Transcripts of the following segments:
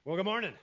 Well, good morning.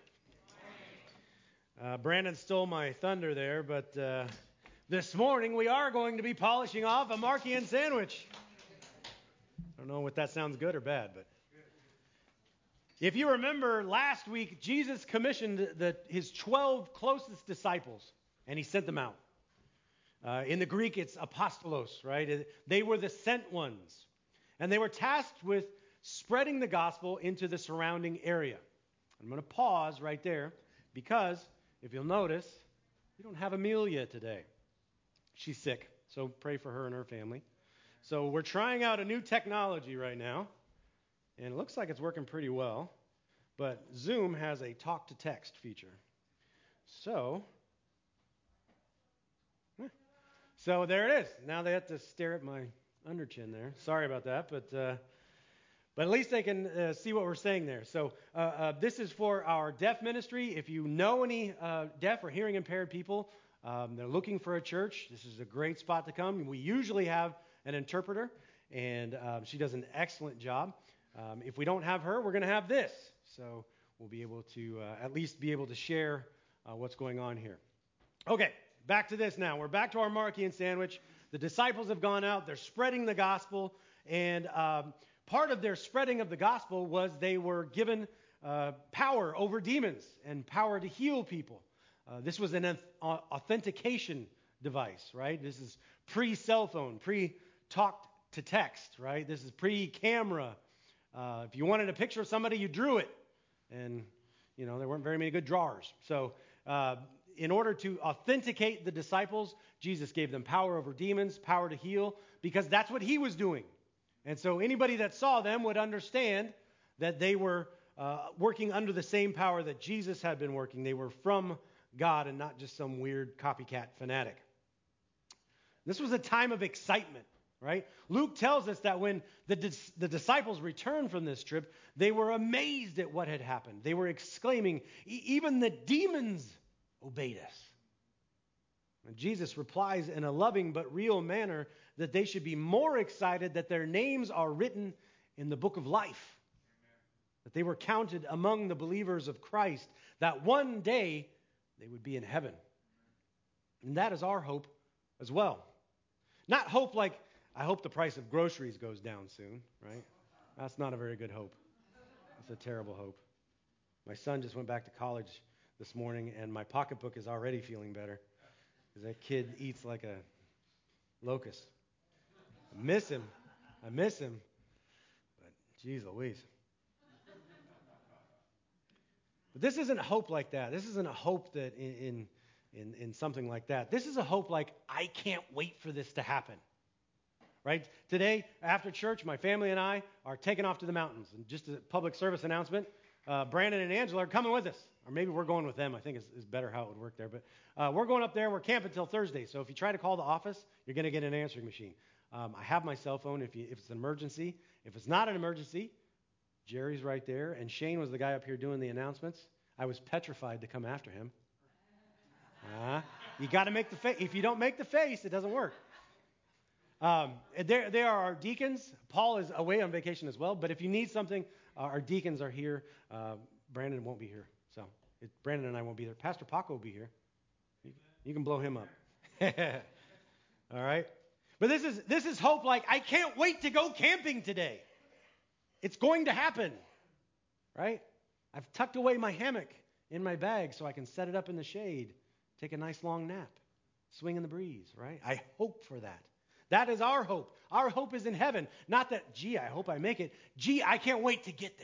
Brandon stole my thunder there, but this morning we are going to be polishing off a Markian sandwich. I don't know if that sounds good or bad, but if you remember last week, Jesus commissioned his 12 closest disciples, and he sent them out. In the Greek, it's apostolos, right? They were the sent ones, and they were tasked with spreading the gospel into the surrounding area. I'm going to pause right there because, if you'll notice, we don't have Amelia today. She's sick, so pray for her and her family. So we're trying out a new technology right now, and it looks like it's working pretty well, but Zoom has a talk-to-text feature. So there it is. Now they have to stare at my underchin there. Sorry about that, but at least they can see what we're saying there. So this is for our deaf ministry. If you know any deaf or hearing impaired people, they're looking for a church, this is a great spot to come. We usually have an interpreter, and she does an excellent job. If we don't have her, we're going to have this. So we'll be able to at least be able to share what's going on here. Okay, back to this now. We're back to our Markian sandwich. The disciples have gone out. They're spreading the gospel, and part of their spreading of the gospel was they were given power over demons and power to heal people. This was an authentication device, right? This is pre-cell phone, pre-talk to text, right? This is pre-camera. If you wanted a picture of somebody, you drew it. And, there weren't very many good drawers. So in order to authenticate the disciples, Jesus gave them power over demons, power to heal, because that's what he was doing. And so anybody that saw them would understand that they were working under the same power that Jesus had been working. They were from God and not just some weird copycat fanatic. This was a time of excitement, right? Luke tells us that when the disciples returned from this trip, they were amazed at what had happened. They were exclaiming, even the demons obeyed us. And Jesus replies in a loving but real manner that they should be more excited that their names are written in the book of life. Amen. That they were counted among the believers of Christ, that one day they would be in heaven. And that is our hope as well. Not hope like, I hope the price of groceries goes down soon, right? That's not a very good hope. That's a terrible hope. My son just went back to college this morning, and my pocketbook is already feeling better. Because that kid eats like a locust. I miss him. But geez Louise. But this isn't hope like that. This isn't a hope that in something like that. This is a hope like, I can't wait for this to happen. Right? Today, after church, my family and I are taking off to the mountains. And just a public service announcement, Brandon and Angela are coming with us. Or maybe we're going with them. I think is better how it would work there. But we're going up there. We're camping until Thursday. So if you try to call the office, you're going to get an answering machine. I have my cell phone if it's an emergency. If it's not an emergency, Jerry's right there. And Shane was the guy up here doing the announcements. I was petrified to come after him. You got to make the face. If you don't make the face, it doesn't work. There are our deacons. Paul is away on vacation as well. But if you need something, our deacons are here. Brandon won't be here. So Brandon and I won't be there. Pastor Paco will be here. You can blow him up. All right. But this is hope like, I can't wait to go camping today. It's going to happen. Right? I've tucked away my hammock in my bag so I can set it up in the shade, take a nice long nap, swing in the breeze. Right? I hope for that. That is our hope. Our hope is in heaven. Not that, I hope I make it. I can't wait to get there.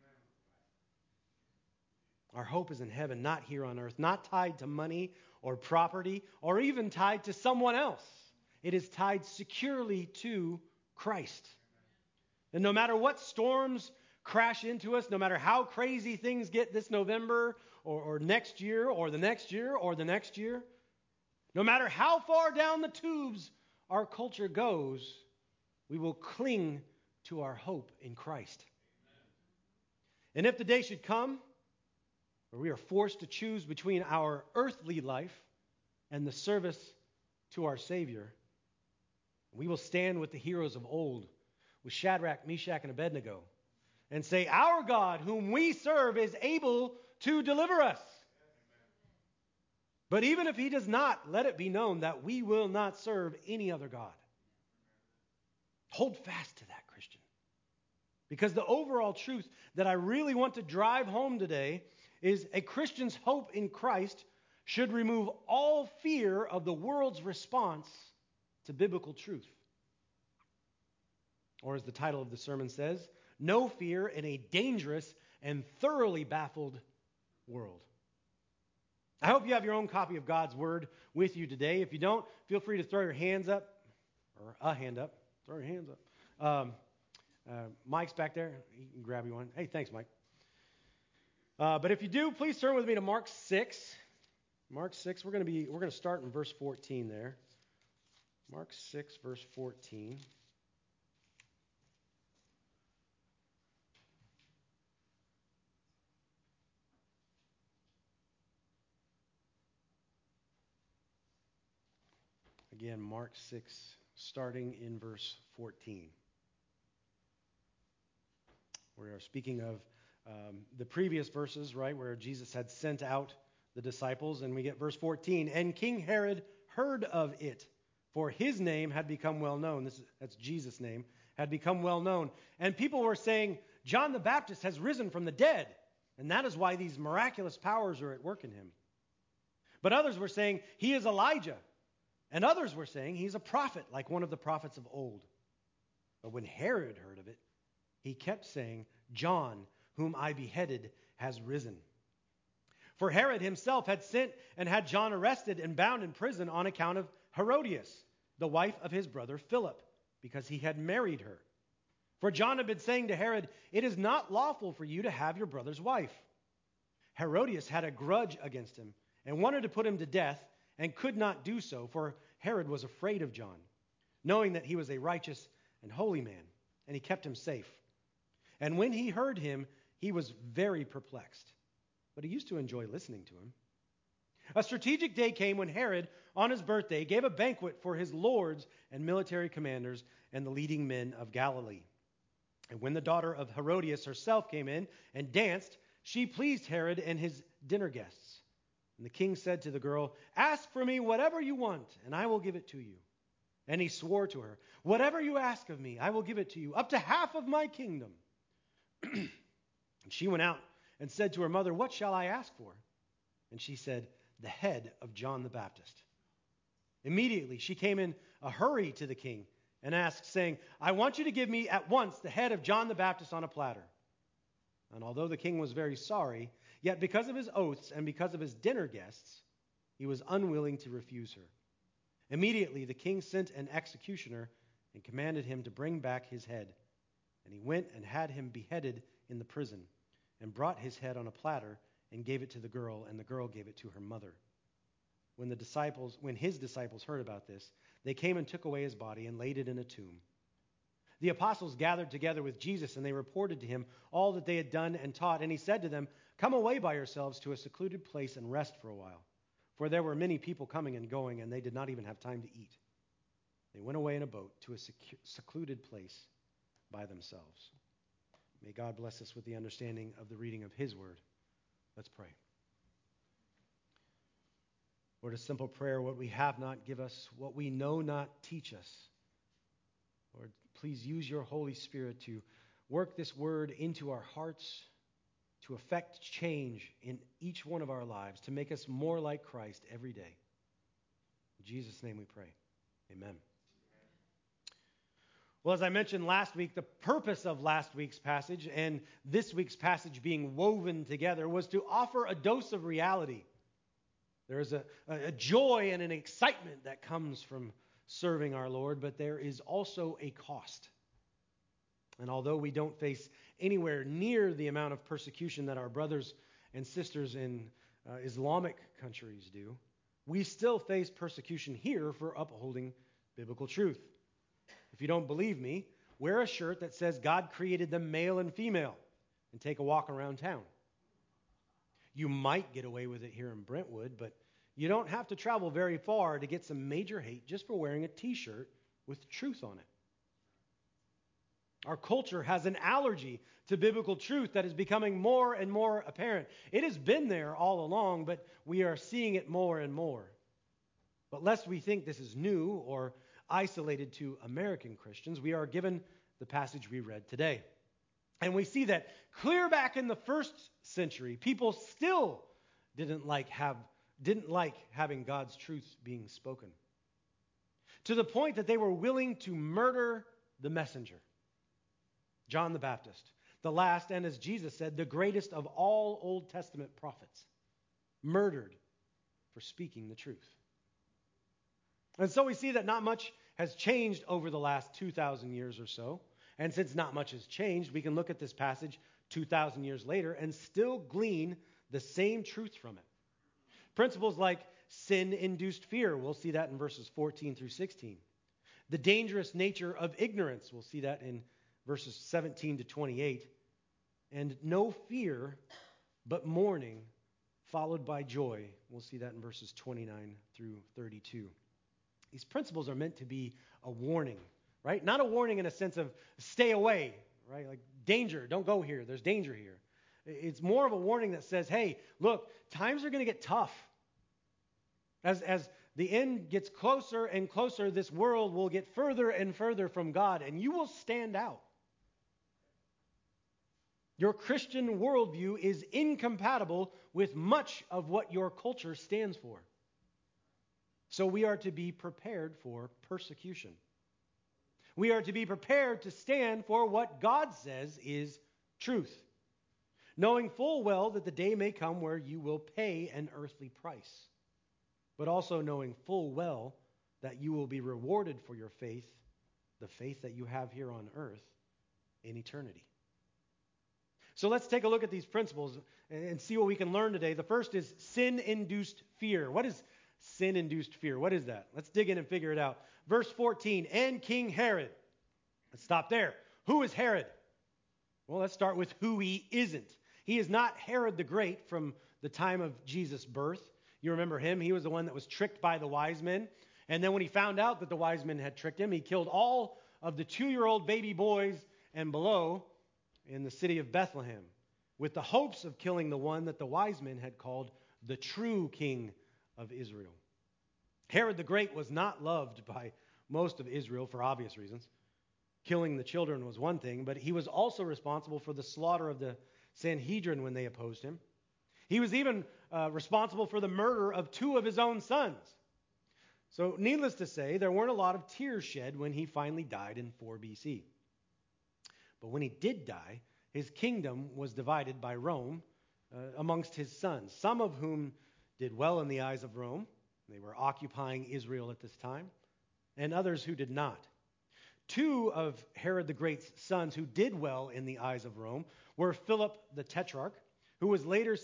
Our hope is in heaven, not here on earth, not tied to money or property or even tied to someone else. It is tied securely to Christ. And no matter what storms crash into us, no matter how crazy things get this November or next year or the next year or the next year, no matter how far down the tubes our culture goes, we will cling to our hope in Christ. And if the day should come where we are forced to choose between our earthly life and the service to our Savior, we will stand with the heroes of old, with Shadrach, Meshach, and Abednego, and say, our God, whom we serve, is able to deliver us. But even if he does not, let it be known that we will not serve any other God. Hold fast to that, Christian. Because the overall truth that I really want to drive home today is a Christian's hope in Christ should remove all fear of the world's response to biblical truth. Or as the title of the sermon says, no fear in a dangerous and thoroughly baffled world. I hope you have your own copy of God's Word with you today. If you don't, feel free to throw your hands up, or a hand up. Throw your hands up. Mike's back there. He can grab you one. Hey, thanks, Mike. But if you do, please turn with me to Mark 6. Mark 6, we're going to start in verse 14 there. Mark 6, verse 14. Again, Mark 6, starting in verse 14. We are speaking of the previous verses, right, where Jesus had sent out the disciples, and we get verse 14. And King Herod heard of it, for his name had become well known. That's Jesus' name, had become well known. And people were saying, John the Baptist has risen from the dead, and that is why these miraculous powers are at work in him. But others were saying, he is Elijah. And others were saying, he's a prophet, like one of the prophets of old. But when Herod heard of it, he kept saying, John, whom I beheaded, has risen. For Herod himself had sent and had John arrested and bound in prison on account of Herodias, the wife of his brother Philip, because he had married her. For John had been saying to Herod, it is not lawful for you to have your brother's wife. Herodias had a grudge against him and wanted to put him to death and could not do so, for Herod was afraid of John, knowing that he was a righteous and holy man, and he kept him safe. And when he heard him, he was very perplexed, but he used to enjoy listening to him. A strategic day came when Herod, on his birthday, gave a banquet for his lords and military commanders and the leading men of Galilee. And when the daughter of Herodias herself came in and danced, she pleased Herod and his dinner guests. And the king said to the girl, ask for me whatever you want, and I will give it to you. And he swore to her, whatever you ask of me, I will give it to you, up to half of my kingdom. And she went out and said to her mother, what shall I ask for? And she said, the head of John the Baptist. Immediately she came in a hurry to the king and asked, saying, I want you to give me at once the head of John the Baptist on a platter. And although the king was very sorry, yet because of his oaths and because of his dinner guests, he was unwilling to refuse her. Immediately the king sent an executioner and commanded him to bring back his head. And he went and had him beheaded in the prison, and brought his head on a platter and gave it to the girl, and the girl gave it to her mother. When his disciples heard about this, they came and took away his body and laid it in a tomb. The apostles gathered together with Jesus, and they reported to him all that they had done and taught. And he said to them, come away by yourselves to a secluded place and rest for a while. For there were many people coming and going, and they did not even have time to eat. They went away in a boat to a secluded place by themselves. May God bless us with the understanding of the reading of his word. Let's pray. Lord, a simple prayer, what we have not, give us. What we know not, teach us. Lord, please use your Holy Spirit to work this word into our hearts, to effect change in each one of our lives, to make us more like Christ every day. In Jesus' name we pray. Amen. Well, as I mentioned last week, the purpose of last week's passage and this week's passage being woven together was to offer a dose of reality. There is a joy and an excitement that comes from serving our Lord, but there is also a cost. And although we don't face anywhere near the amount of persecution that our brothers and sisters in Islamic countries do, we still face persecution here for upholding biblical truth. If you don't believe me, wear a shirt that says God created them male and female and take a walk around town. You might get away with it here in Brentwood, but you don't have to travel very far to get some major hate just for wearing a t-shirt with truth on it. Our culture has an allergy to biblical truth that is becoming more and more apparent. It has been there all along, but we are seeing it more and more. But lest we think this is new or isolated to American Christians, we are given the passage we read today. And we see that clear back in the first century, people still didn't like having God's truth being spoken, to the point that they were willing to murder the messenger, John the Baptist, the last, and as Jesus said, the greatest of all Old Testament prophets, murdered for speaking the truth. And so we see that not much has changed over the last 2,000 years or so. And since not much has changed, we can look at this passage 2,000 years later and still glean the same truth from it. Principles like sin-induced fear, we'll see that in verses 14 through 16. The dangerous nature of ignorance, we'll see that in verses 17 to 28. And no fear, but mourning, followed by joy. We'll see that in verses 29 through 32. These principles are meant to be a warning, right? Not a warning in a sense of stay away, right? Like danger, don't go here. There's danger here. It's more of a warning that says, hey, look, times are going to get tough. As the end gets closer and closer, this world will get further and further from God, and you will stand out. Your Christian worldview is incompatible with much of what your culture stands for. So we are to be prepared for persecution. We are to be prepared to stand for what God says is truth, knowing full well that the day may come where you will pay an earthly price, but also knowing full well that you will be rewarded for your faith, the faith that you have here on earth, in eternity. So let's take a look at these principles and see what we can learn today. The first is sin-induced fear. What is sin-induced fear? What is that? Let's dig in and figure it out. Verse 14, and King Herod. Let's stop there. Who is Herod? Well, let's start with who he isn't. He is not Herod the Great from the time of Jesus' birth. You remember him. He was the one that was tricked by the wise men. And then when he found out that the wise men had tricked him, he killed all of the 2-year-old baby boys and below in the city of Bethlehem with the hopes of killing the one that the wise men had called the true king of Israel. Herod the Great was not loved by most of Israel for obvious reasons. Killing the children was one thing, but he was also responsible for the slaughter of the Sanhedrin when they opposed him. He was even responsible for the murder of 2 of his own sons. So needless to say, there weren't a lot of tears shed when he finally died in 4 BC. But when he did die, his kingdom was divided by Rome amongst his sons, some of whom did well in the eyes of Rome. They were occupying Israel at this time, and others who did not. 2 of Herod the Great's sons who did well in the eyes of Rome were Philip the Tetrarch, who was later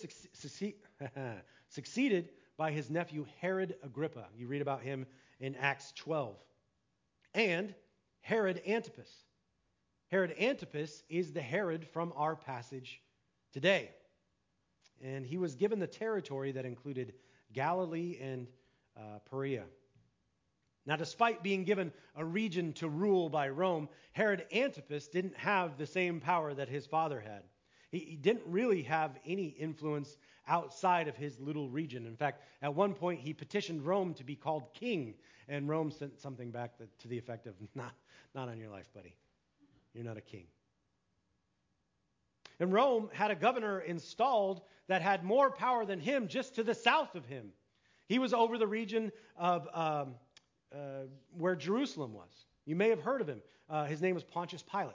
succeeded by his nephew Herod Agrippa. You read about him in Acts 12. And Herod Antipas. Herod Antipas is the Herod from our passage today. And he was given the territory that included Galilee and Perea. Now, despite being given a region to rule by Rome, Herod Antipas didn't have the same power that his father had. He didn't really have any influence outside of his little region. In fact, at one point, he petitioned Rome to be called king, and Rome sent something back to the effect of, not on your life, buddy. You're not a king. And Rome had a governor installed that had more power than him just to the south of him. He was over the region of where Jerusalem was. You may have heard of him. His name was Pontius Pilate.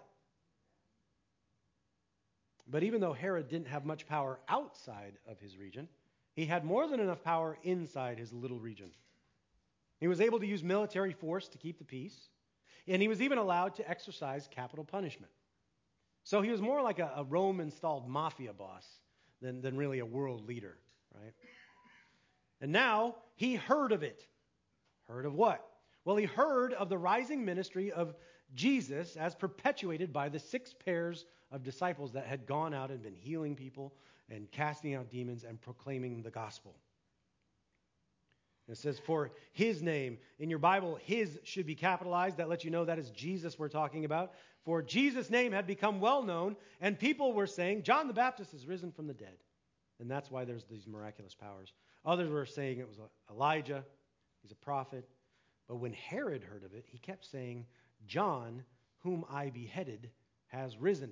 But even though Herod didn't have much power outside of his region, he had more than enough power inside his little region. He was able to use military force to keep the peace, and he was even allowed to exercise capital punishment. So he was more like a Rome-installed mafia boss than really a world leader, right? And now he heard of it. Heard of what? Well, he heard of the rising ministry of Jesus as perpetuated by the 6 pairs of disciples that had gone out and been healing people and casting out demons and proclaiming the gospel. It says, for his name. In your Bible, his should be capitalized. That lets you know that is Jesus we're talking about. for Jesus' name had become well known, and people were saying, John the Baptist is risen from the dead. And that's why there's these miraculous powers. Others were saying it was Elijah, he's a prophet. But when Herod heard of it, he kept saying, John, whom I beheaded, has risen.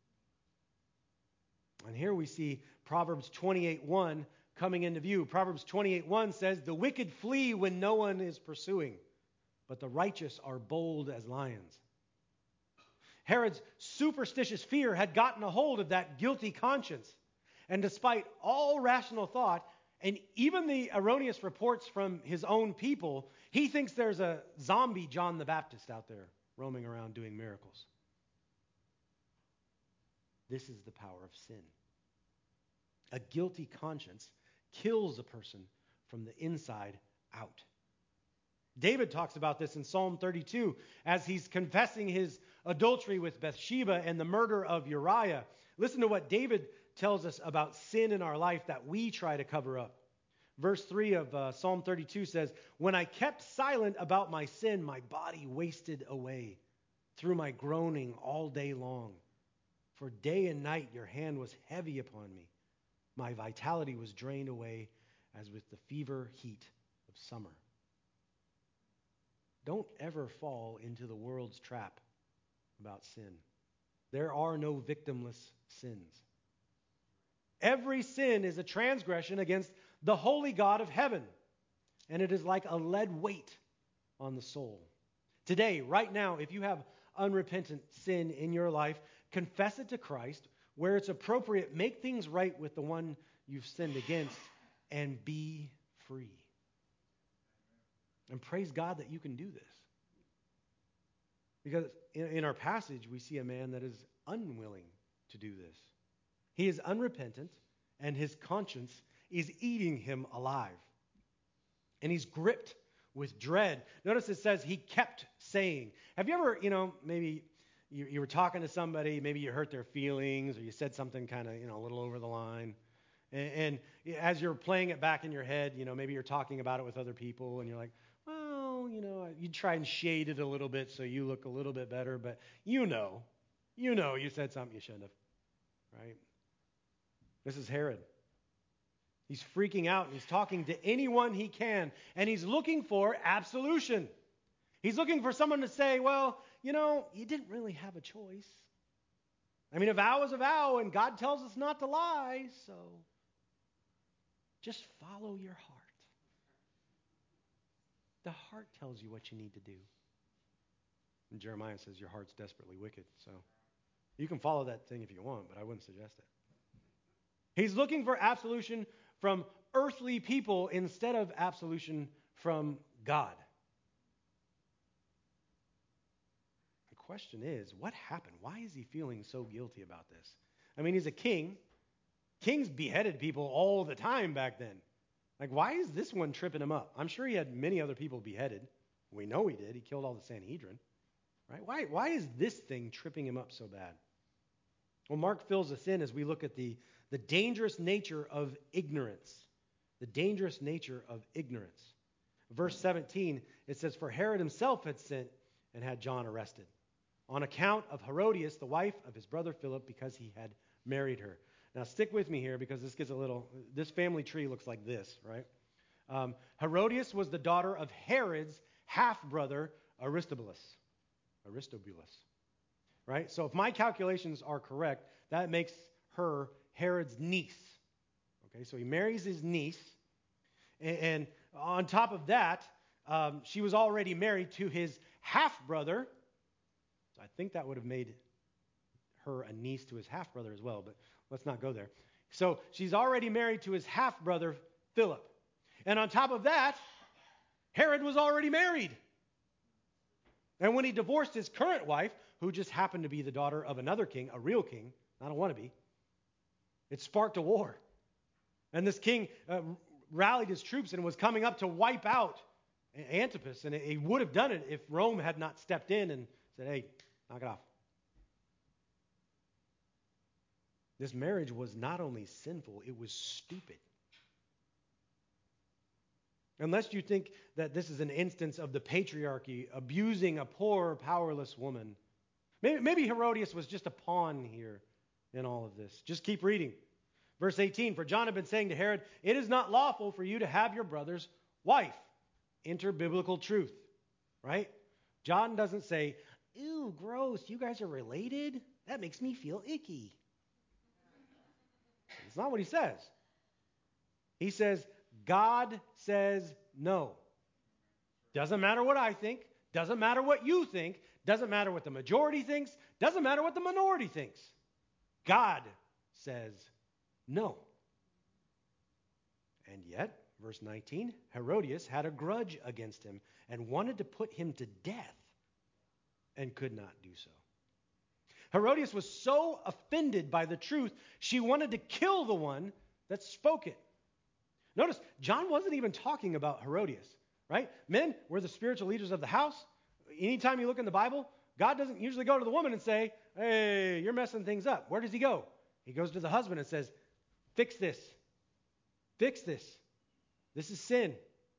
And here we see Proverbs 28:1 coming into view. Proverbs 28:1 says, the wicked flee when no one is pursuing, but the righteous are bold as lions. Herod's superstitious fear had gotten a hold of that guilty conscience. And despite all rational thought, and even the erroneous reports from his own people, he thinks there's a zombie John the Baptist out there roaming around doing miracles. This is the power of sin. A guilty conscience kills a person from the inside out. David talks about this in Psalm 32 as he's confessing his adultery with Bathsheba and the murder of Uriah. Listen to what David tells us about sin in our life that we try to cover up. Verse 3 of Psalm 32 says, when I kept silent about my sin, my body wasted away through my groaning all day long. For day and night your hand was heavy upon me. My vitality was drained away as with the fever heat of summer. Don't ever fall into the world's trap about sin. There are no victimless sins. Every sin is a transgression against the holy God of heaven, and it is like a lead weight on the soul. Today, right now, if you have unrepentant sin in your life, confess it to Christ. Where it's appropriate, make things right with the one you've sinned against, and be free. And praise God that you can do this. Because in our passage, we see a man that is unwilling to do this. He is unrepentant, and his conscience is eating him alive. And he's gripped with dread. Notice it says he kept saying. Have you ever, maybe you were talking to somebody, maybe you hurt their feelings, or you said something kind of, a little over the line. And as you're playing it back in your head, maybe you're talking about it with other people, and you're like, well, you try and shade it a little bit so you look a little bit better, but you said something you shouldn't have, right? This is Herod. He's freaking out, and he's talking to anyone he can, and he's looking for absolution. He's looking for someone to say, well, you didn't really have a choice. I mean, a vow is a vow, and God tells us not to lie, so just follow your heart. The heart tells you what you need to do. And Jeremiah says your heart's desperately wicked, so you can follow that thing if you want, but I wouldn't suggest it. He's looking for absolution from earthly people instead of absolution from God. The question is, what happened? Why is he feeling so guilty about this? I mean, he's a king. Kings beheaded people all the time back then. Like, why is this one tripping him up? I'm sure he had many other people beheaded. We know he did. He killed all the Sanhedrin. Right? Why is this thing tripping him up so bad? Well, Mark fills us in as we look at the dangerous nature of ignorance. The dangerous nature of ignorance. Verse 17, it says, for Herod himself had sent and had John arrested on account of Herodias, the wife of his brother Philip, because he had married her. Now, stick with me here because this family tree looks like this, right? Herodias was the daughter of Herod's half-brother Aristobulus. Right? So if my calculations are correct, that makes her Herod's niece. Okay, so he marries his niece. And on top of that, she was already married to his half-brother. So I think that would have made her a niece to his half-brother as well, but let's not go there. So she's already married to his half-brother, Philip. And on top of that, Herod was already married. And when he divorced his current wife, who just happened to be the daughter of another king, a real king, not a wannabe, it sparked a war. And this king rallied his troops and was coming up to wipe out Antipas. And he would have done it if Rome had not stepped in and said, hey, knock it off. This marriage was not only sinful, it was stupid. Unless you think that this is an instance of the patriarchy abusing a poor, powerless woman. Maybe Herodias was just a pawn here in all of this. Just keep reading. Verse 18, for John had been saying to Herod, it is not lawful for you to have your brother's wife. Enter biblical truth, right? John doesn't say, ew, gross, you guys are related? That makes me feel icky. It's not what he says. He says, God says no. Doesn't matter what I think. Doesn't matter what you think. Doesn't matter what the majority thinks. Doesn't matter what the minority thinks. God says no. And yet, verse 19, Herodias had a grudge against him and wanted to put him to death and could not do so. Herodias was so offended by the truth, she wanted to kill the one that spoke it. Notice, John wasn't even talking about Herodias, right? Men, we're the spiritual leaders of the house. Anytime you look in the Bible, God doesn't usually go to the woman and say, hey, you're messing things up. Where does he go? He goes to the husband and says, fix this. Fix this. This is sin.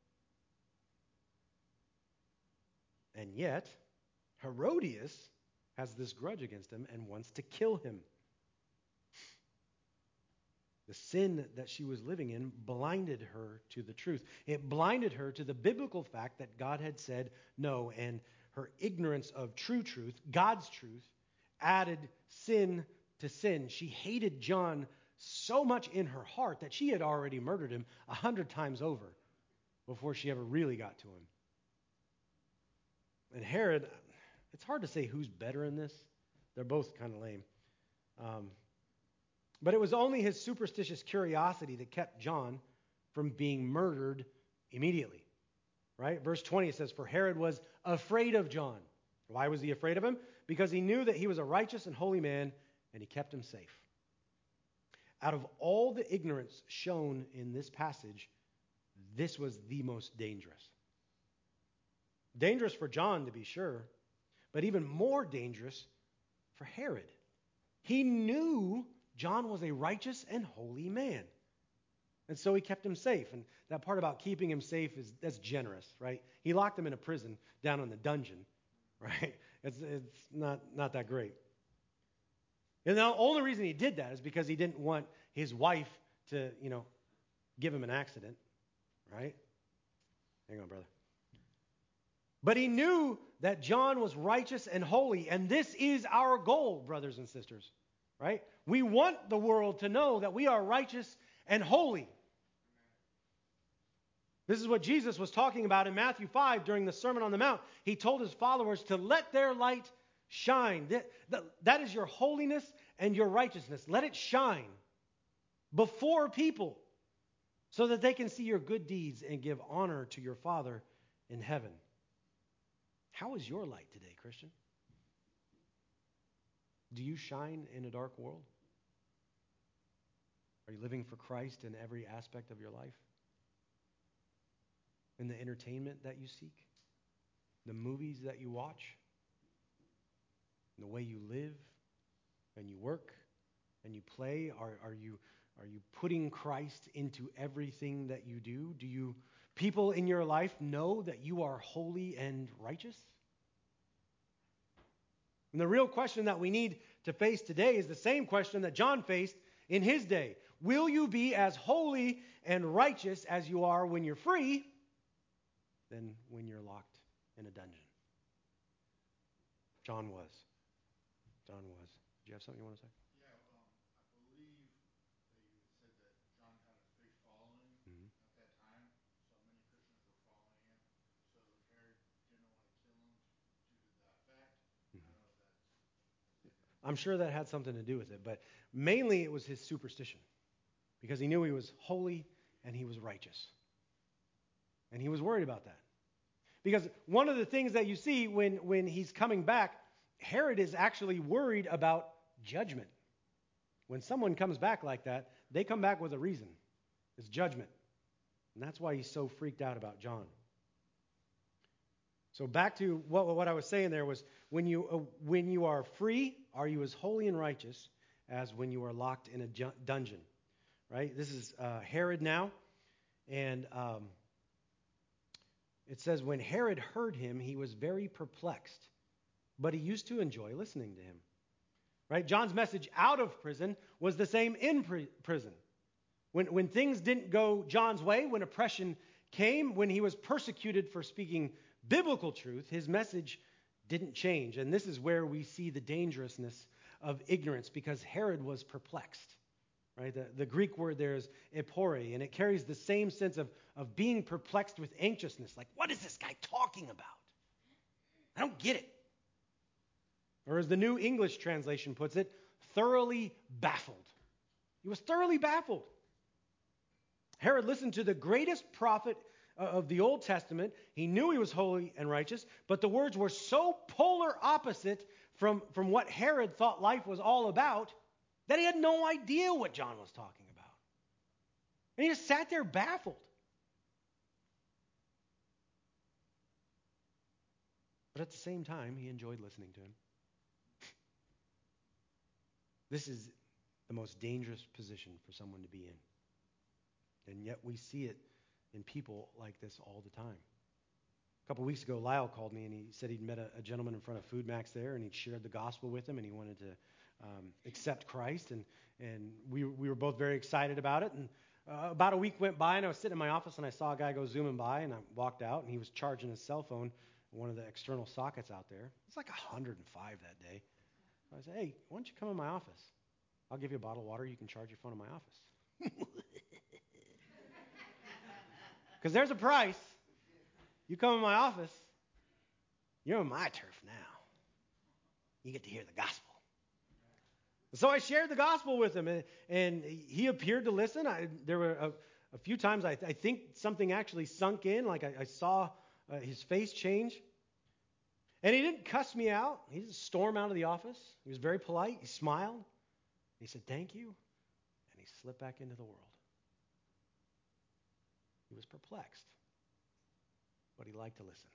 And yet, Herodias has this grudge against him and wants to kill him. The sin that she was living in blinded her to the truth. It blinded her to the biblical fact that God had said no, and her ignorance of true truth, God's truth, added sin to sin. She hated John so much in her heart that she had already murdered him 100 times over before she ever really got to him. And Herod, it's hard to say who's better in this. They're both kind of lame. But it was only his superstitious curiosity that kept John from being murdered immediately. Right? Verse 20 says, for Herod was afraid of John. Why was he afraid of him? Because he knew that he was a righteous and holy man, and he kept him safe. Out of all the ignorance shown in this passage, this was the most dangerous. Dangerous for John, to be sure, but even more dangerous for Herod. He knew John was a righteous and holy man. And so he kept him safe. And that part about keeping him safe, that's generous, right? He locked him in a prison down in the dungeon, right? It's not that great. And the only reason he did that is because he didn't want his wife to, give him an accident, right? Hang on, brother. But he knew that John was righteous and holy, and this is our goal, brothers and sisters, right? We want the world to know that we are righteous and holy. This is what Jesus was talking about in Matthew 5 during the Sermon on the Mount. He told his followers to let their light shine. That is your holiness and your righteousness. Let it shine before people so that they can see your good deeds and give honor to your Father in heaven. How is your light today, Christian? Do you shine in a dark world? Are you living for Christ in every aspect of your life? In the entertainment that you seek? The movies that you watch? The way you live and you work and you play? Are you putting Christ into everything that you do? Do people in your life know that you are holy and righteous? And the real question that we need to face today is the same question that John faced in his day. Will you be as holy and righteous as you are when you're free than when you're locked in a dungeon? John was. Do you have something you want to say? Yeah, I believe that you said that John had a big following at that time, so many Christians were following him. So Herod didn't want to kill him due to that fact. I don't know if that's... I'm sure that had something to do with it, but mainly it was his superstition, because he knew he was holy and he was righteous. And he was worried about that. Because one of the things that you see when he's coming back, Herod is actually worried about judgment. When someone comes back like that, they come back with a reason. It's judgment. And that's why he's so freaked out about John. So back to what I was saying there was, when you are free, are you as holy and righteous as when you are locked in a dungeon? Right? This is Herod now. And it says, when Herod heard him, he was very perplexed, but he used to enjoy listening to him. Right? John's message out of prison was the same in prison. When things didn't go John's way, when oppression came, when he was persecuted for speaking biblical truth, his message didn't change. And this is where we see the dangerousness of ignorance, because Herod was perplexed. Right? The Greek word there is epore, and it carries the same sense of being perplexed with anxiousness. Like, what is this guy talking about? I don't get it. Or as the New English translation puts it, thoroughly baffled. He was thoroughly baffled. Herod listened to the greatest prophet of the Old Testament. He knew he was holy and righteous, but the words were so polar opposite from what Herod thought life was all about that he had no idea what John was talking about. And he just sat there baffled. But at the same time, he enjoyed listening to him. This is the most dangerous position for someone to be in. And yet we see it in people like this all the time. A couple weeks ago, Lyle called me and he said he'd met a gentleman in front of Food Max there, and he'd shared the gospel with him, and he wanted to accept Christ. And we were both very excited about it. And about a week went by, and I was sitting in my office, and I saw a guy go zooming by, and I walked out, and he was charging his cell phone, one of the external sockets out there. It's like 105 that day. I said, hey, why don't you come in my office? I'll give you a bottle of water. You can charge your phone in my office. Because there's a price. You come in my office, you're on my turf now. You get to hear the gospel. So I shared the gospel with him, and he appeared to listen. There were a few times I think something actually sunk in, like I saw his face change. And he didn't cuss me out. He didn't storm out of the office. He was very polite. He smiled. He said, thank you. And he slipped back into the world. He was perplexed, but he liked to listen.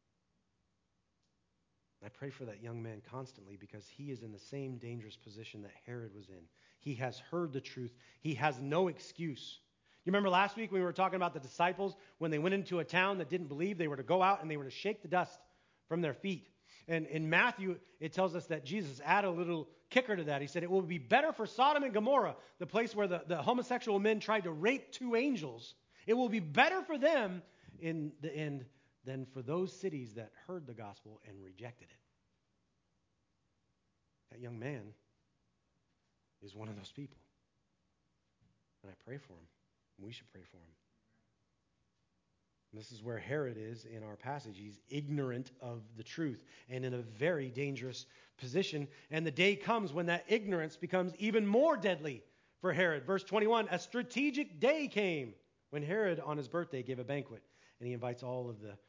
I pray for that young man constantly, because he is in the same dangerous position that Herod was in. He has heard the truth. He has no excuse. You remember last week we were talking about the disciples when they went into a town that didn't believe, they were to go out and they were to shake the dust from their feet. And in Matthew, it tells us that Jesus added a little kicker to that. He said, it will be better for Sodom and Gomorrah, the place where the homosexual men tried to rape two angels. It will be better for them in the end than for those cities that heard the gospel and rejected it. That young man is one of those people. And I pray for him. And we should pray for him. And this is where Herod is in our passage. He's ignorant of the truth and in a very dangerous position. And the day comes when that ignorance becomes even more deadly for Herod. Verse 21, a strategic day came when Herod on his birthday gave a banquet. And he invites all of the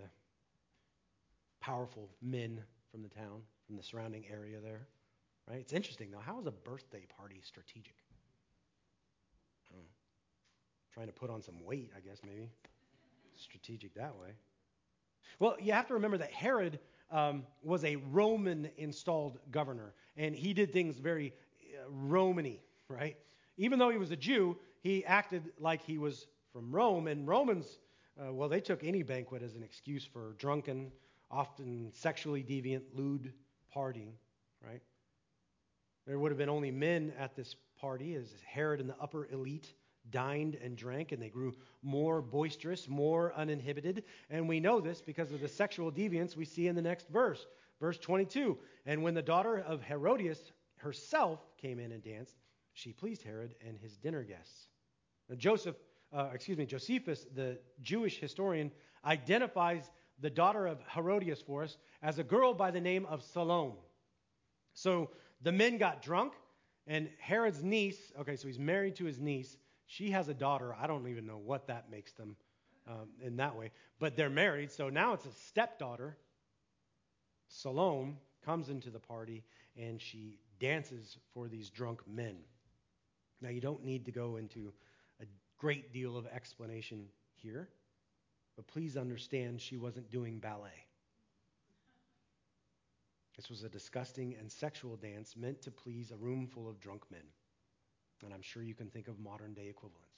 powerful men from the town, from the surrounding area there. Right? It's interesting, though. How is a birthday party strategic? I don't know. Trying to put on some weight, I guess, maybe. Strategic that way. Well, you have to remember that Herod was a Roman-installed governor, and he did things very Roman-y, right? Even though he was a Jew, he acted like he was from Rome, and Romans, they took any banquet as an excuse for drunken, often sexually deviant, lewd partying, right? There would have been only men at this party, as Herod and the upper elite dined and drank, and they grew more boisterous, more uninhibited. And we know this because of the sexual deviance we see in the next verse. Verse 22, and when the daughter of Herodias herself came in and danced, she pleased Herod and his dinner guests. Now Josephus, the Jewish historian, identifies the daughter of Herodias for us as a girl by the name of Salome. So the men got drunk, and Herod's niece, so he's married to his niece. She has a daughter. I don't even know what that makes them in that way. But they're married, so now it's a stepdaughter. Salome comes into the party, and she dances for these drunk men. Now, you don't need to go into a great deal of explanation here, but please understand she wasn't doing ballet. This was a disgusting and sexual dance meant to please a room full of drunk men. And I'm sure you can think of modern-day equivalents.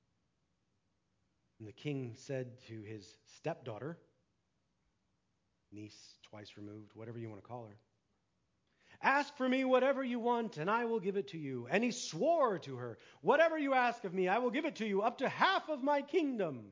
And the king said to his stepdaughter, niece twice removed, whatever you want to call her. Ask for me whatever you want, and I will give it to you. And he swore to her, whatever you ask of me, I will give it to you, up to half of my kingdom.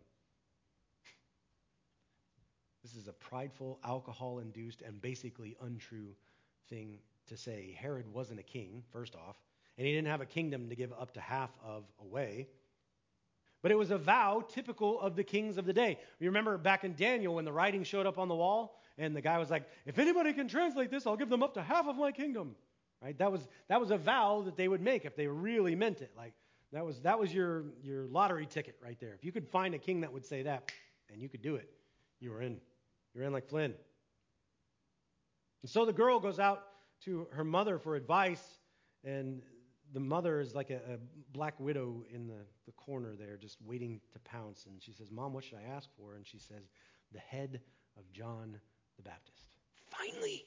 This is a prideful, alcohol-induced, and basically untrue thing to say. Herod wasn't a king, first off, and he didn't have a kingdom to give up to half of away. But it was a vow typical of the kings of the day. You remember back in Daniel when the writing showed up on the wall, and the guy was like, if anybody can translate this, I'll give them up to half of my kingdom. Right? That was a vow that they would make if they really meant it. Like that was your lottery ticket right there. If you could find a king that would say that, and you could do it, you were in. You're in like Flynn. And so the girl goes out to her mother for advice, and the mother is like a black widow in the corner there just waiting to pounce. And she says, Mom, what should I ask for? And she says, the head of John the Baptist. Finally,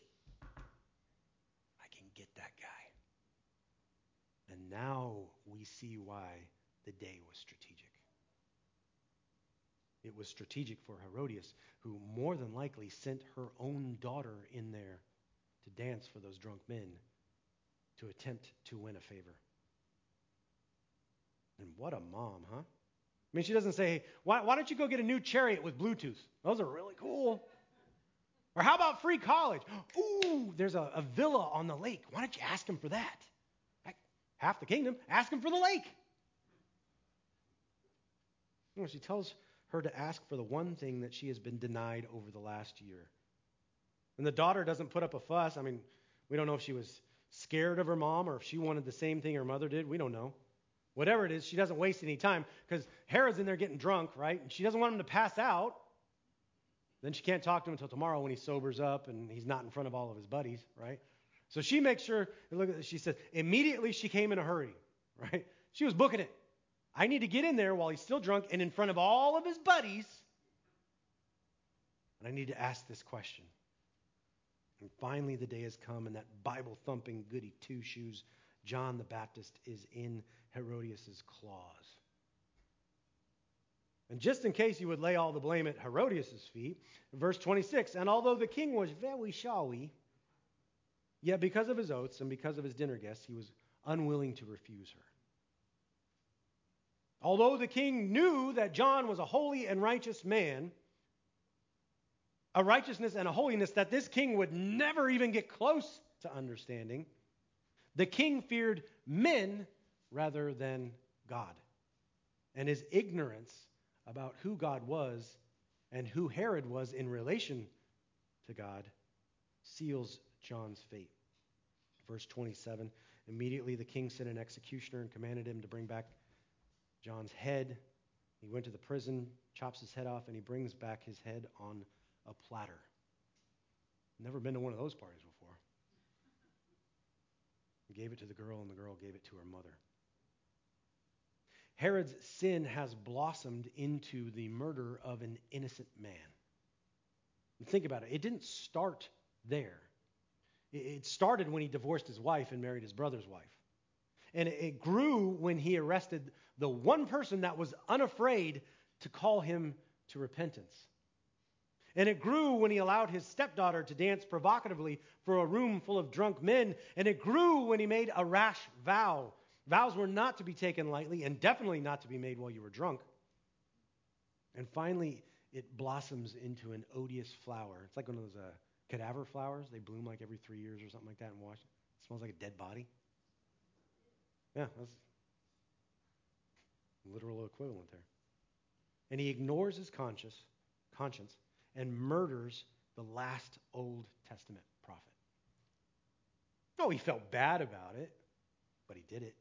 I can get that guy. And now we see why the day was strategic. It was strategic for Herodias, who more than likely sent her own daughter in there to dance for those drunk men to attempt to win a favor. And what a mom, huh? I mean, she doesn't say, hey, why don't you go get a new chariot with Bluetooth? Those are really cool. Or how about free college? Ooh, there's a villa on the lake. Why don't you ask him for that? Like, half the kingdom, ask him for the lake. You know, she tells her to ask for the one thing that she has been denied over the last year. And the daughter doesn't put up a fuss. I mean, we don't know if she was scared of her mom or if she wanted the same thing her mother did. We don't know. Whatever it is, she doesn't waste any time because Herod's in there getting drunk, right? And she doesn't want him to pass out. Then she can't talk to him until tomorrow when he sobers up and he's not in front of all of his buddies, right? So she makes sure, look at this, she says, immediately she came in a hurry, right? She was booking it. I need to get in there while he's still drunk and in front of all of his buddies. And I need to ask this question. And finally the day has come, and that Bible-thumping goody two-shoes John the Baptist is in Herodias' claws. And just in case you would lay all the blame at Herodias' feet, verse 26, and although the king was very shawy, yet because of his oaths and because of his dinner guests, he was unwilling to refuse her. Although the king knew that John was a holy and righteous man, a righteousness and a holiness that this king would never even get close to understanding, the king feared men rather than God. And his ignorance about who God was and who Herod was in relation to God seals John's fate. Verse 27, immediately the king sent an executioner and commanded him to bring back John's head. He went to the prison, chops his head off, and he brings back his head on a platter. Never been to one of those parties before. He gave it to the girl, and the girl gave it to her mother. Herod's sin has blossomed into the murder of an innocent man. And think about it. It didn't start there. It started when he divorced his wife and married his brother's wife. And it grew when he arrested the one person that was unafraid to call him to repentance. And it grew when he allowed his stepdaughter to dance provocatively for a room full of drunk men. And it grew when he made a rash vow. Vows were not to be taken lightly and definitely not to be made while you were drunk. And finally, it blossoms into an odious flower. It's like one of those cadaver flowers. They bloom like every 3 years or something like that in Washington. It smells like a dead body. Yeah, that's literal equivalent there. And he ignores his conscience and murders the last Old Testament prophet. Oh, he felt bad about it, but he did it.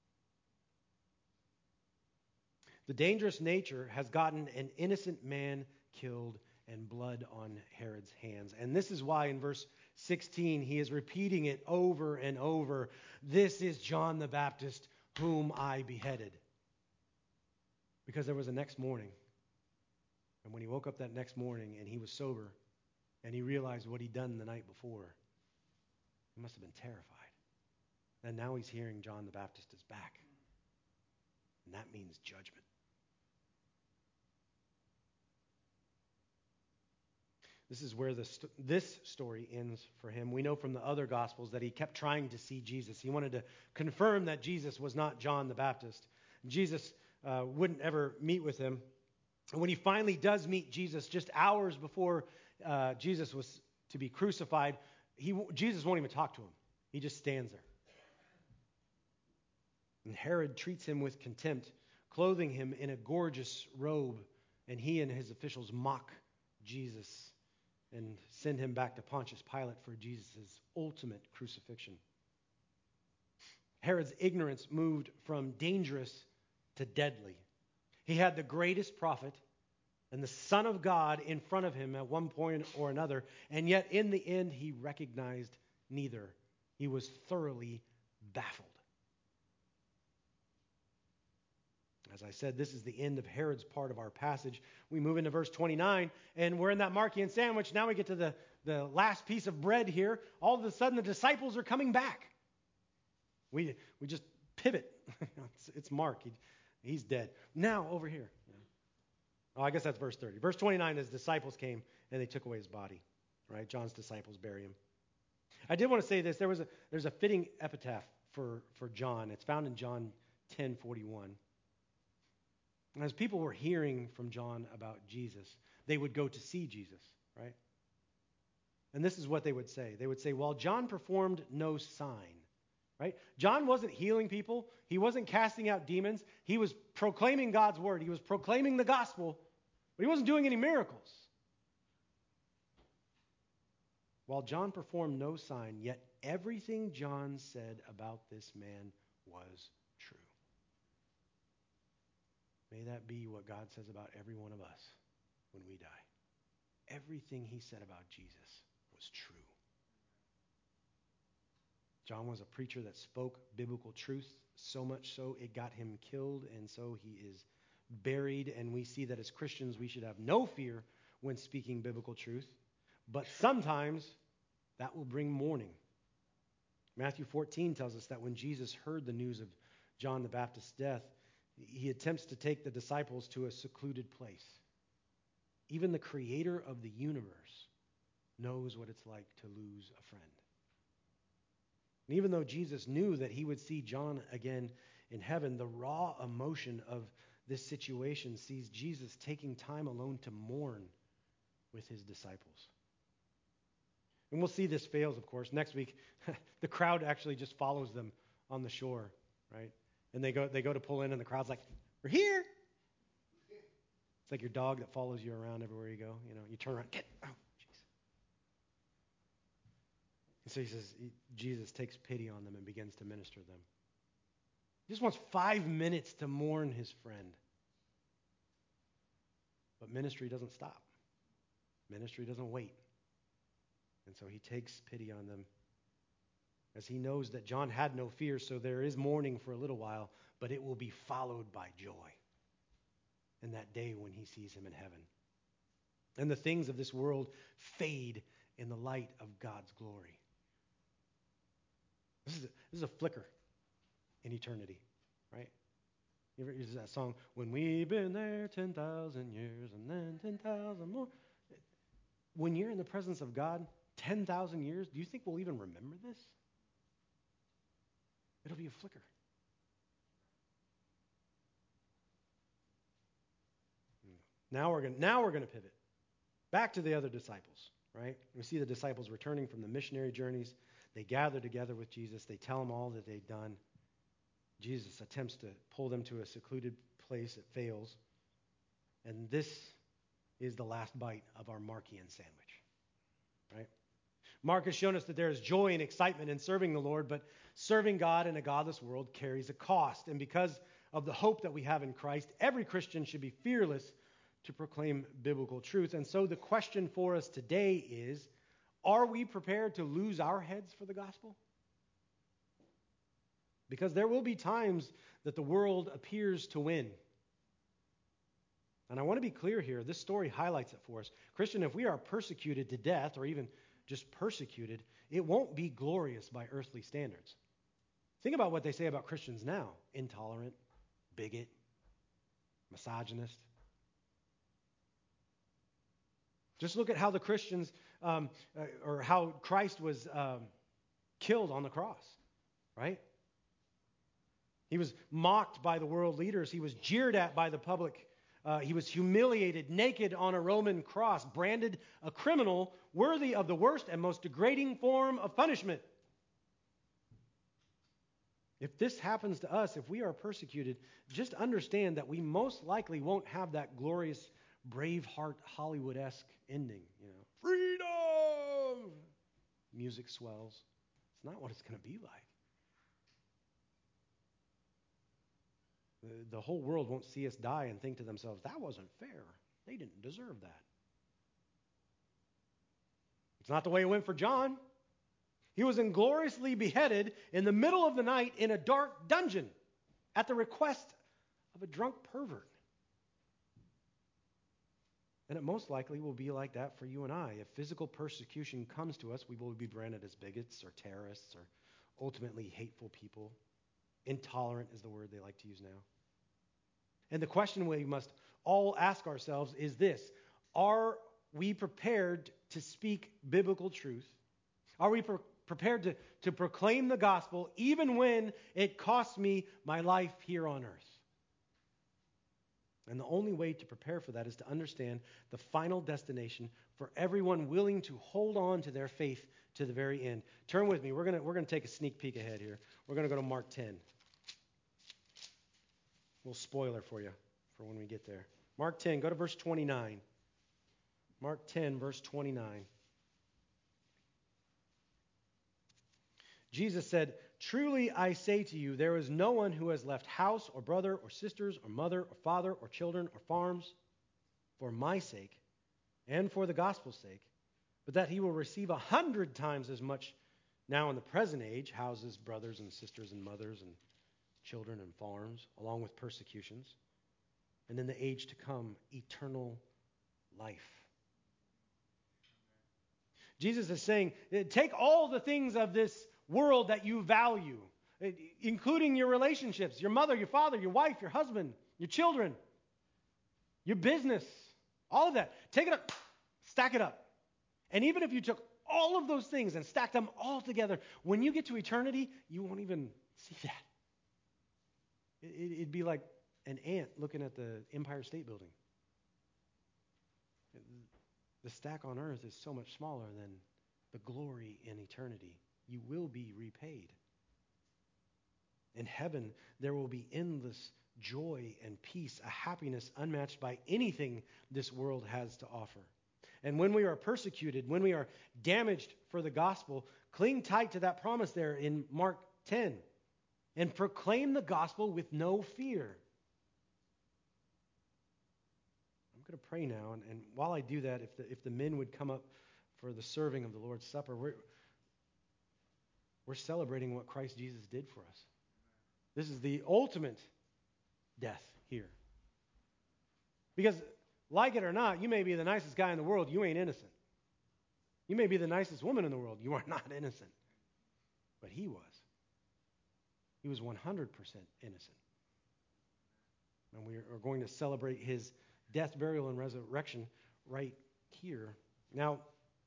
The dangerous nature has gotten an innocent man killed and blood on Herod's hands. And this is why in verse 16 he is repeating it over and over. This is John the Baptist whom I beheaded. Because there was a next morning. And when he woke up that next morning and he was sober and he realized what he'd done the night before, he must have been terrified. And now he's hearing John the Baptist is back. And that means judgment. This is where this story ends for him. We know from the other Gospels that he kept trying to see Jesus. He wanted to confirm that Jesus was not John the Baptist. Jesus wouldn't ever meet with him. And when he finally does meet Jesus, just hours before Jesus was to be crucified, Jesus won't even talk to him. He just stands there. And Herod treats him with contempt, clothing him in a gorgeous robe, and he and his officials mock Jesus and send him back to Pontius Pilate for Jesus' ultimate crucifixion. Herod's ignorance moved from dangerous to deadly. He had the greatest prophet and the Son of God in front of him at one point or another, and yet in the end he recognized neither. He was thoroughly baffled. As I said, this is the end of Herod's part of our passage. We move into verse 29, and we're in that Markian sandwich. Now we get to the last piece of bread here. All of a sudden, the disciples are coming back. We just pivot. It's Mark. He's dead. Now, over here. Oh, I guess that's verse 30. Verse 29, his disciples came, and they took away his body. Right? John's disciples bury him. I did want to say this. There's a fitting epitaph for John. It's found in John 10:41. As people were hearing from John about Jesus, they would go to see Jesus, right? And this is what they would say. They would say, well, John performed no sign, right? John wasn't healing people. He wasn't casting out demons. He was proclaiming God's word. He was proclaiming the gospel, but he wasn't doing any miracles. While John performed no sign, yet everything John said about this man was true. May that be what God says about every one of us when we die. Everything he said about Jesus was true. John was a preacher that spoke biblical truth, so much so it got him killed, and so he is buried. And we see that as Christians, we should have no fear when speaking biblical truth. But sometimes that will bring mourning. Matthew 14 tells us that when Jesus heard the news of John the Baptist's death, he attempts to take the disciples to a secluded place. Even the creator of the universe knows what it's like to lose a friend. And even though Jesus knew that he would see John again in heaven, the raw emotion of this situation sees Jesus taking time alone to mourn with his disciples. And we'll see this fails, of course. Next week, the crowd actually just follows them on the shore, right? And they go to pull in, and the crowd's like, we're here. It's like your dog that follows you around everywhere you go. You know, you turn around, oh, jeez. And so Jesus takes pity on them and begins to minister to them. He just wants 5 minutes to mourn his friend. But ministry doesn't stop. Ministry doesn't wait. And so he takes pity on them, as he knows that John had no fear, so there is mourning for a little while, but it will be followed by joy in that day when he sees him in heaven. And the things of this world fade in the light of God's glory. This is a flicker in eternity, right? You ever use that song, when we've been there 10,000 years and then 10,000 more? When you're in the presence of God 10,000 years, do you think we'll even remember this? It'll be a flicker. Now we're going to pivot back to the other disciples, right? We see the disciples returning from the missionary journeys. They gather together with Jesus. They tell him all that they've done. Jesus attempts to pull them to a secluded place. It fails. And this is the last bite of our Markian sandwich, right? Mark has shown us that there is joy and excitement in serving the Lord, but serving God in a godless world carries a cost. And because of the hope that we have in Christ, every Christian should be fearless to proclaim biblical truth. And so the question for us today is, are we prepared to lose our heads for the gospel? Because there will be times that the world appears to win. And I want to be clear here, this story highlights it for us. Christian, if we are persecuted to death, or even just persecuted, it won't be glorious by earthly standards. Think about what they say about Christians now. Intolerant, bigot, misogynist. Just look at how the Christians, or how Christ was killed on the cross, right? He was mocked by the world leaders. He was jeered at by the public. He was humiliated, naked on a Roman cross, branded a criminal worthy of the worst and most degrading form of punishment. If this happens to us, if we are persecuted, just understand that we most likely won't have that glorious, Braveheart, Hollywood-esque ending. Freedom! Music swells. It's not what it's going to be like. The whole world won't see us die and think to themselves, that wasn't fair. They didn't deserve that. It's not the way it went for John. He was ingloriously beheaded in the middle of the night in a dark dungeon at the request of a drunk pervert. And it most likely will be like that for you and I. If physical persecution comes to us, we will be branded as bigots or terrorists or ultimately hateful people. Intolerant is the word they like to use now. And the question we must all ask ourselves is this: are we prepared to speak biblical truth? Are we prepared to proclaim the gospel even when it costs me my life here on earth? And the only way to prepare for that is to understand the final destination for everyone willing to hold on to their faith to the very end. Turn with me. We're going to take a sneak peek ahead here. We're going to go to Mark 10. We'll spoiler for you for when we get there. Mark 10, go to verse 29. Mark 10, verse 29. Jesus said, "Truly I say to you, there is no one who has left house or brother or sisters or mother or father or children or farms for my sake and for the gospel's sake, but that he will receive 100 times as much now in the present age, houses, brothers and sisters and mothers and children and farms, along with persecutions, and in the age to come, eternal life." Jesus is saying, take all the things of this world that you value, including your relationships, your mother, your father, your wife, your husband, your children, your business, all of that. Take it up, stack it up. And even if you took all of those things and stacked them all together, when you get to eternity, you won't even see that. It'd be like an ant looking at the Empire State Building. The stack on earth is so much smaller than the glory in eternity. You will be repaid. In heaven, there will be endless joy and peace, a happiness unmatched by anything this world has to offer. And when we are persecuted, when we are damaged for the gospel, cling tight to that promise there in Mark 10 and proclaim the gospel with no fear. I'm going to pray now, and while I do that, if the men would come up for the serving of the Lord's Supper, we're celebrating what Christ Jesus did for us. This is the ultimate death here. Because, like it or not, you may be the nicest guy in the world, you ain't innocent. You may be the nicest woman in the world, you are not innocent. But he was. He was 100% innocent. And we are going to celebrate his death, burial, and resurrection right here. Now,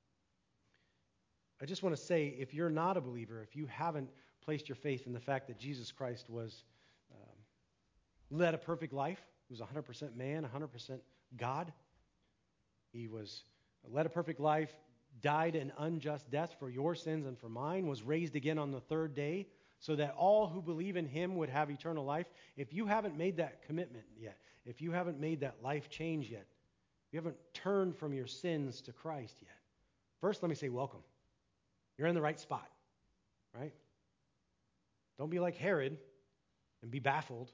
I just want to say, if you're not a believer, if you haven't placed your faith in the fact that Jesus Christ led a perfect life, he was 100% man, 100% God. He led a perfect life, died an unjust death for your sins and for mine, was raised again on the third day, so that all who believe in him would have eternal life. If you haven't made that commitment yet, if you haven't made that life change yet, if you haven't turned from your sins to Christ yet, first let me say welcome. You're in the right spot, right? Don't be like Herod and be baffled.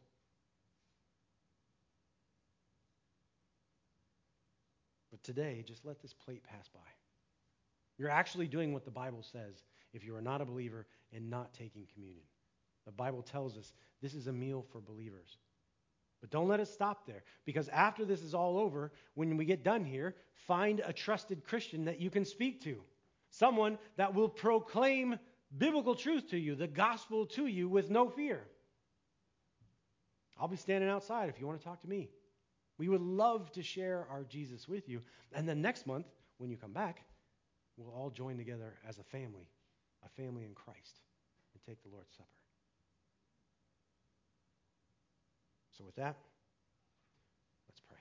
But today, just let this plate pass by. You're actually doing what the Bible says if you are not a believer and not taking communion. The Bible tells us this is a meal for believers. But don't let it stop there, because after this is all over, when we get done here, find a trusted Christian that you can speak to. Someone that will proclaim biblical truth to you, the gospel to you with no fear. I'll be standing outside if you want to talk to me. We would love to share our Jesus with you. And then next month, when you come back, we'll all join together as a family in Christ, and take the Lord's Supper. So with that, let's pray.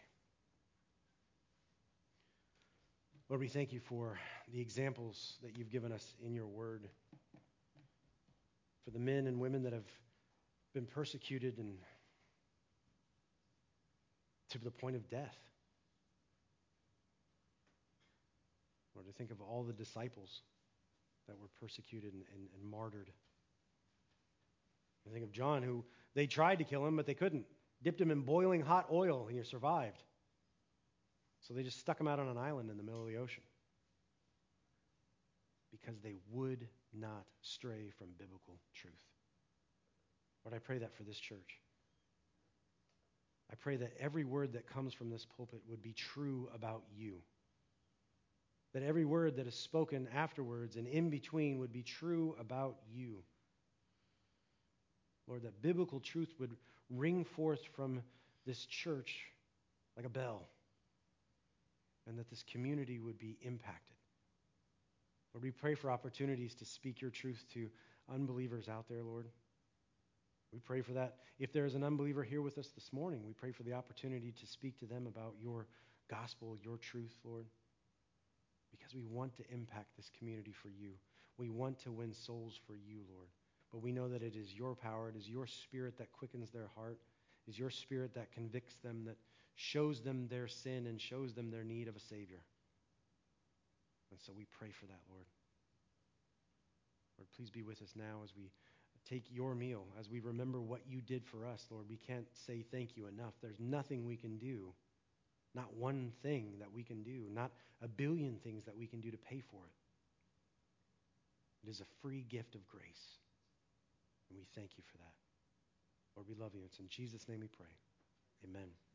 Lord, we thank you for the examples that you've given us in your word, for the men and women that have been persecuted and to the point of death. Lord, to think of all the disciples that were persecuted and martyred. I think of John, who they tried to kill him, but they couldn't. Dipped him in boiling hot oil, and he survived. So they just stuck him out on an island in the middle of the ocean because they would not stray from biblical truth. Lord, I pray that for this church. I pray that every word that comes from this pulpit would be true about you. That every word that is spoken afterwards and in between would be true about you. Lord, that biblical truth would ring forth from this church like a bell, and that this community would be impacted. Lord, we pray for opportunities to speak your truth to unbelievers out there, Lord. We pray for that. If there is an unbeliever here with us this morning, we pray for the opportunity to speak to them about your gospel, your truth, Lord, because we want to impact this community for you. We want to win souls for you, Lord. But we know that it is your power, it is your Spirit that quickens their heart, it is your Spirit that convicts them, that shows them their sin and shows them their need of a Savior. And so we pray for that, Lord. Lord, please be with us now as we take your meal, as we remember what you did for us, Lord. We can't say thank you enough. There's nothing we can do, not one thing that we can do, not a billion things that we can do to pay for it. It is a free gift of grace, and we thank you for that. Lord, we love you. It's in Jesus' name we pray. Amen.